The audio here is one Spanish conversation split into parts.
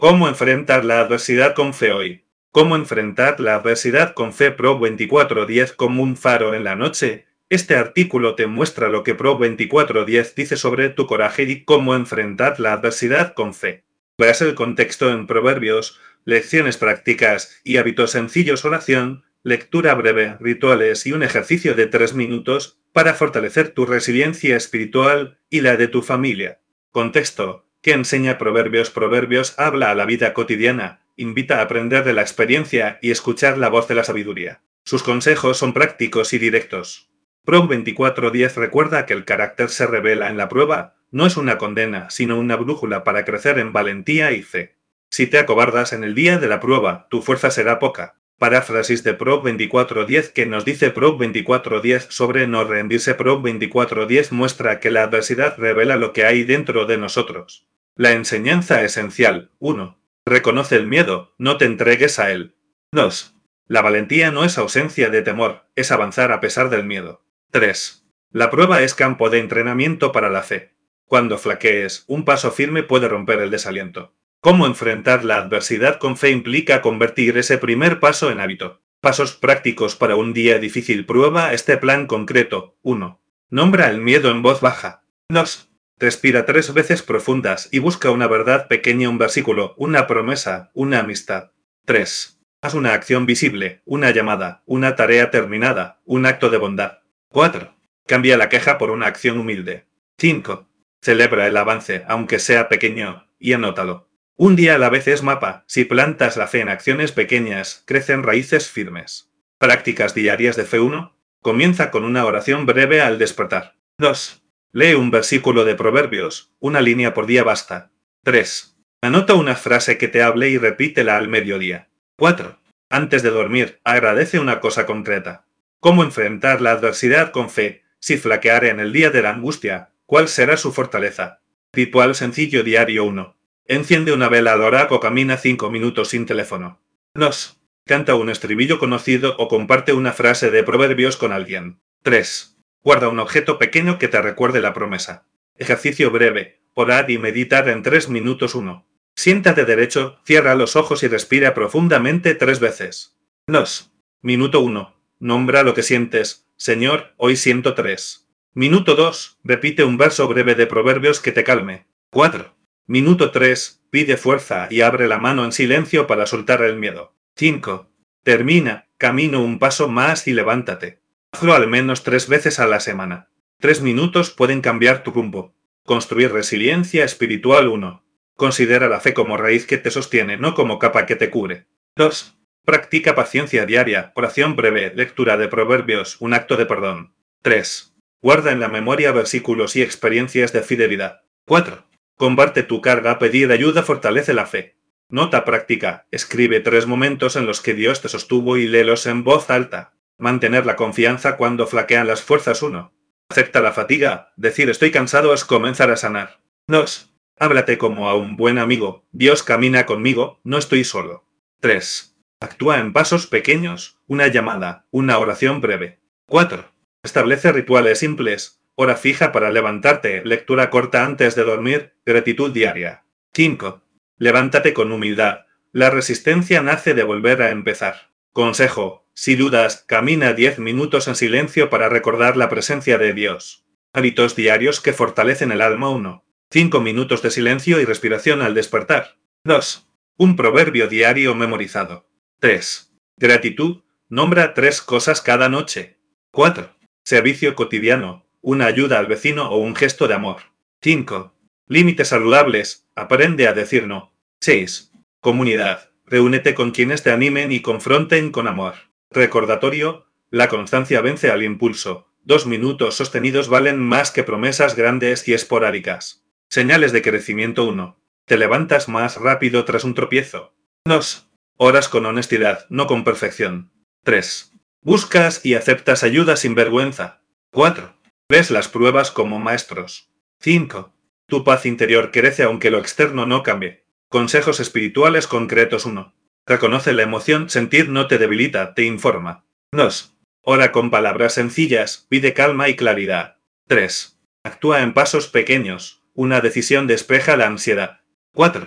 ¿Cómo enfrentar la adversidad con fe hoy? ¿Cómo enfrentar la adversidad con fe? Pro 2410 como un faro en la noche. Este artículo te muestra lo que Pro 2410 dice sobre tu coraje y cómo enfrentar la adversidad con fe. Verás el contexto en Proverbios, lecciones prácticas y hábitos sencillos, oración, lectura breve, rituales y un ejercicio de 3 minutos para fortalecer tu resiliencia espiritual y la de tu familia. Contexto. ¿Qué enseña Proverbios? Proverbios habla a la vida cotidiana, invita a aprender de la experiencia y escuchar la voz de la sabiduría. Sus consejos son prácticos y directos. Pro 2410 recuerda que el carácter se revela en la prueba, no es una condena, sino una brújula para crecer en valentía y fe. Si te acobardas en el día de la prueba, tu fuerza será poca. Paráfrasis de Pro 2410 que nos dice Pro 2410 sobre no rendirse. Pro 2410 muestra que la adversidad revela lo que hay dentro de nosotros. La enseñanza esencial. 1. Reconoce el miedo, no te entregues a él. 2. La valentía no es ausencia de temor, es avanzar a pesar del miedo. 3. La prueba es campo de entrenamiento para la fe. Cuando flaquees, un paso firme puede romper el desaliento. ¿Cómo enfrentar la adversidad con fe? Implica convertir ese primer paso en hábito. Pasos prácticos para un día difícil. Prueba este plan concreto. 1. Nombra el miedo en voz baja. 2. Respira 3 veces profundas y busca una verdad pequeña, un versículo, una promesa, una amistad. 3. Haz una acción visible, una llamada, una tarea terminada, un acto de bondad. 4. Cambia la queja por una acción humilde. 5. Celebra el avance, aunque sea pequeño, y anótalo. Un día a la vez es mapa. Si plantas la fe en acciones pequeñas, crecen raíces firmes. Prácticas diarias de fe. 1. Comienza con una oración breve al despertar. 2. Lee un versículo de Proverbios, una línea por día basta. 3. Anota una frase que te hable y repítela al mediodía. 4. Antes de dormir, agradece una cosa concreta. ¿Cómo enfrentar la adversidad con fe? Si flaqueare en el día de la angustia, ¿cuál será su fortaleza? Ritual sencillo diario. 1. Enciende una veladora o camina 5 minutos sin teléfono. 2. Canta un estribillo conocido o comparte una frase de Proverbios con alguien. 3. Guarda un objeto pequeño que te recuerde la promesa. Ejercicio breve. Orar y meditar en 3 minutos. 1. Siéntate derecho, cierra los ojos y respira profundamente 3 veces. 2. Minuto 1. Nombra lo que sientes. Señor, hoy siento 3. Minuto 2. Repite un verso breve de Proverbios que te calme. 4. Minuto 3. Pide fuerza y abre la mano en silencio para soltar el miedo. 5. Termina, camino un paso más y levántate. Hazlo al menos 3 veces a la semana. 3 minutos pueden cambiar tu rumbo. Construir resiliencia espiritual. 1. Considera la fe como raíz que te sostiene, no como capa que te cubre. 2. Practica paciencia diaria, oración breve, lectura de Proverbios, un acto de perdón. 3. Guarda en la memoria versículos y experiencias de fidelidad. 4. Comparte tu carga, pedir ayuda fortalece la fe. Nota práctica, escribe 3 momentos en los que Dios te sostuvo y léelos en voz alta. Mantener la confianza cuando flaquean las fuerzas. 1. Acepta la fatiga, decir estoy cansado es comenzar a sanar. 2. Háblate como a un buen amigo, Dios camina conmigo, no estoy solo. 3. Actúa en pasos pequeños, una llamada, una oración breve. 4. Establece rituales simples, hora fija para levantarte, lectura corta antes de dormir, gratitud diaria. 5. Levántate con humildad, la resistencia nace de volver a empezar. Consejo, si dudas, camina 10 minutos en silencio para recordar la presencia de Dios. Hábitos diarios que fortalecen el alma. 1. 5 minutos de silencio y respiración al despertar. 2. Un proverbio diario memorizado. 3. Gratitud, nombra 3 cosas cada noche. 4. Servicio cotidiano, una ayuda al vecino o un gesto de amor. 5. Límites saludables, aprende a decir no. 6. Comunidad, reúnete con quienes te animen y confronten con amor. Recordatorio, la constancia vence al impulso. 2 minutos sostenidos valen más que promesas grandes y esporádicas. Señales de crecimiento. 1. Te levantas más rápido tras un tropiezo. 2. Oras con honestidad, no con perfección. 3. Buscas y aceptas ayuda sin vergüenza. 4. Ves las pruebas como maestros. 5. Tu paz interior crece aunque lo externo no cambie. Consejos espirituales concretos. 1. Reconoce la emoción, sentir no te debilita, te informa. 2. Ora con palabras sencillas, pide calma y claridad. 3. Actúa en pasos pequeños, una decisión despeja la ansiedad. 4.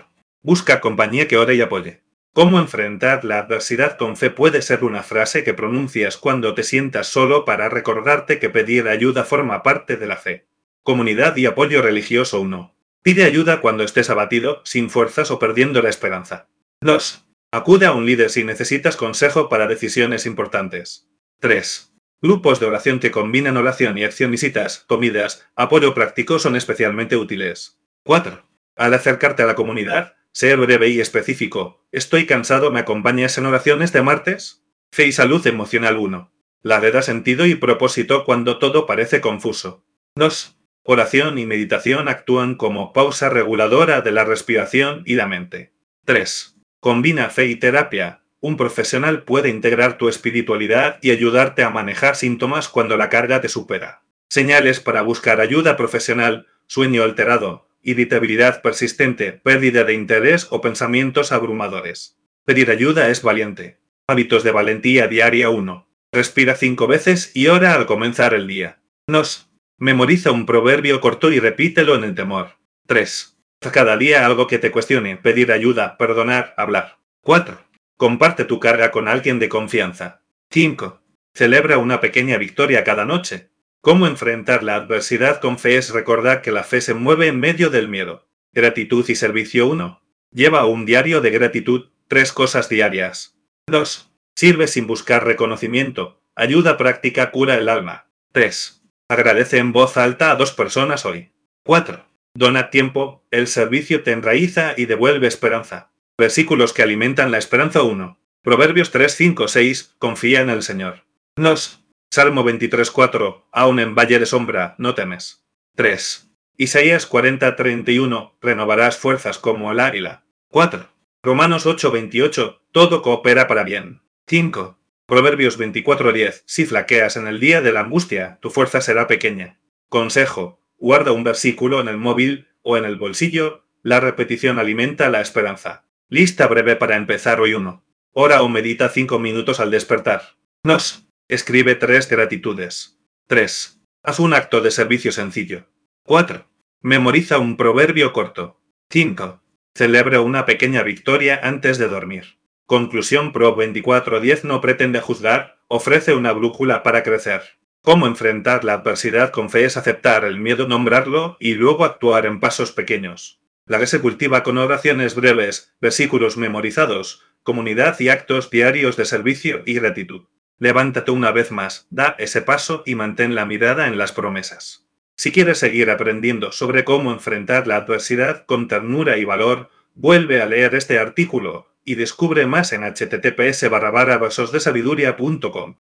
Busca compañía que ore y apoye. ¿Cómo enfrentar la adversidad con fe? Puede ser una frase que pronuncias cuando te sientas solo para recordarte que pedir ayuda forma parte de la fe. Comunidad y apoyo religioso 1. Pide ayuda cuando estés abatido, sin fuerzas o perdiendo la esperanza. 2. Acude a un líder si necesitas consejo para decisiones importantes. 3. Grupos de oración que combinan oración y acción, visitas, comidas, apoyo práctico son especialmente útiles. 4. Al acercarte a la comunidad, sé breve y específico. Estoy cansado, ¿me acompañas en oraciones de martes? Fe y salud emocional 1. La da sentido y propósito cuando todo parece confuso. 2. Oración y meditación actúan como pausa reguladora de la respiración y la mente. 3. Combina fe y terapia. Un profesional puede integrar tu espiritualidad y ayudarte a manejar síntomas cuando la carga te supera. Señales para buscar ayuda profesional: sueño alterado, irritabilidad persistente, pérdida de interés o pensamientos abrumadores. Pedir ayuda es valiente. Hábitos de valentía diaria 1. Respira 5 veces y ora al comenzar el día. 2. Memoriza un proverbio corto y repítelo en el temor. 3. Haz cada día algo que te cuestione: pedir ayuda, perdonar, hablar. 4. Comparte tu carga con alguien de confianza. 5. Celebra una pequeña victoria cada noche. ¿Cómo enfrentar la adversidad con fe? Es recordar que la fe se mueve en medio del miedo. Gratitud y servicio 1. Lleva un diario de gratitud, 3 cosas diarias. 2. Sirve sin buscar reconocimiento. Ayuda práctica cura el alma. 3. Agradece en voz alta a 2 personas hoy. 4. Dona tiempo, el servicio te enraiza y devuelve esperanza. Versículos que alimentan la esperanza 1. Proverbios 3, 5, 6. Confía en el Señor. 2. Salmo 23, 4. Aun en valle de sombra, no temes. 3. Isaías 40, 31. Renovarás fuerzas como el águila. 4. Romanos 8, 28. Todo coopera para bien. 5. Proverbios 24, 10. Si flaqueas en el día de la angustia, tu fuerza será pequeña. Consejo: guarda un versículo en el móvil o en el bolsillo. La repetición alimenta la esperanza. Lista breve para empezar hoy 1. Ora o medita 5 minutos al despertar. 2. Escribe 3 gratitudes. 3. Haz un acto de servicio sencillo. 4. Memoriza un proverbio corto. 5. Celebra una pequeña victoria antes de dormir. Conclusión: Pro 24:10 no pretende juzgar, ofrece una brújula para crecer. ¿Cómo enfrentar la adversidad con fe? Es aceptar el miedo, nombrarlo y luego actuar en pasos pequeños. La fe se cultiva con oraciones breves, versículos memorizados, comunidad y actos diarios de servicio y gratitud. Levántate una vez más, da ese paso y mantén la mirada en las promesas. Si quieres seguir aprendiendo sobre cómo enfrentar la adversidad con ternura y valor, vuelve a leer este artículo y descubre más en https://versosdesabiduría.com.